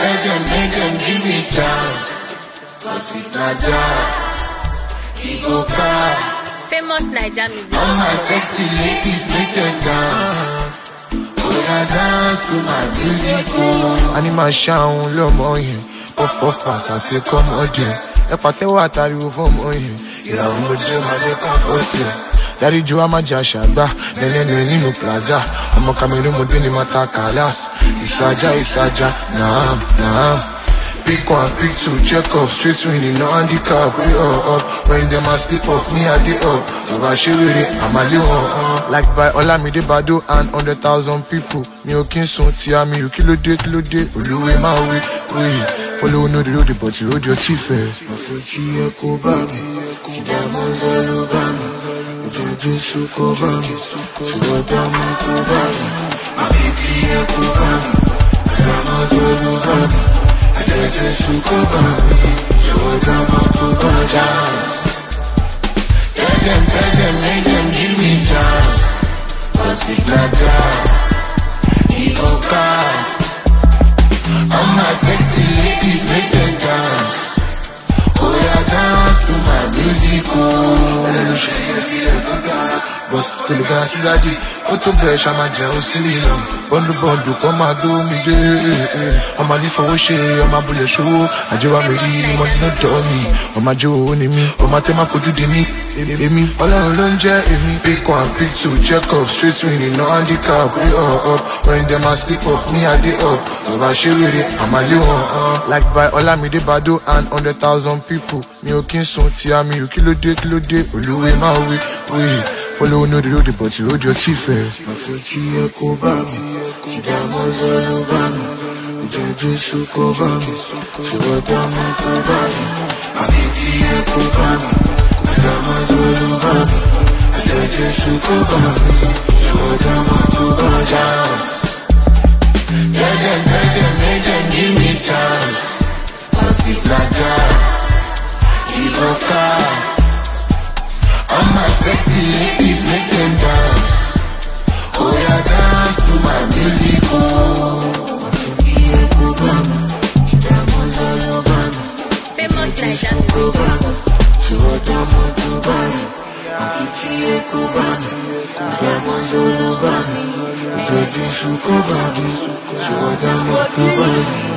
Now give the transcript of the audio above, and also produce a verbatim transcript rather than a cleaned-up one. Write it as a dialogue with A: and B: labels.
A: tell them, make them give me chance. Cause if not jazz, he go cry.
B: Famous Naija music.
A: All my sexy ladies make them dance. Oh, I dance to my music. Oh.
C: Anima sound low moye. Puff puff pass, I say come on dear. E pate wa tari wo for moye. Ira wo mo je ma de comfort you. Daddy Joe ama jashaba, nene nene no plaza. Amo kamero mo deni mata kalas. Isaja isaja, nah nah. Pick one, pick two, check up, straight winning, no handicap, we all up. When them a slip up, me a day up. If I share with it, I'm a little uh, like by Olamide Bado and hundred thousand people. Me okay soon, tia me, you kilo day, kilo day. Oluwe my way, way. Follow no the road, but you hold your teeth first. My foot here, go back. See that man's all over me. You do so cover me. So what I'm over me. My feet here, go back. See that man's all over me. I just to cover me, show them how to go chance. Tell them, tell them, make them give me chance. Cause if not jazz, he go cast. All my sexy ladies make them dance. Oh yeah, dance to my music. Oh, but to the dance is a deep. Go to bed, I'm a jealous silly long. Bondu bondu, come and do me day. I'm a leaf for shea, I'm a bullet show. I do a really money not dummy. I'm a Joe on me, I'm a tema for you, me. Amy, all alone, Jay, Amy. Pick one, pick two, check up, straight winning, no handicap. We all up. When them a sleep up, me a day up. If I share with it, I'm a little uh. Like by Olamide Bado and hundred thousand people. Me okay soon, tia me, you kilo day, kilo day. Oluwe my way, way. Follow no the road, but you hold your teeth first. My feet here, go back. See that man's all over me. You don't do so cover me. So what I'm over me. My feet here, go back. See that man's all over me. You don't do so cover me. So what I'm over me. Chance. Tell them, tell them, make them give me chance. Cause if not jazz, he go cast. All my sexy ladies make them dance. Oh yeah, dance to my music. Oh, my fifty year program. See them all over me.
B: Famous Naija music.
A: So what I'm on to buy me. My fifty year program. See them all over me. You don't do so cover me. So what I'm on to buy me.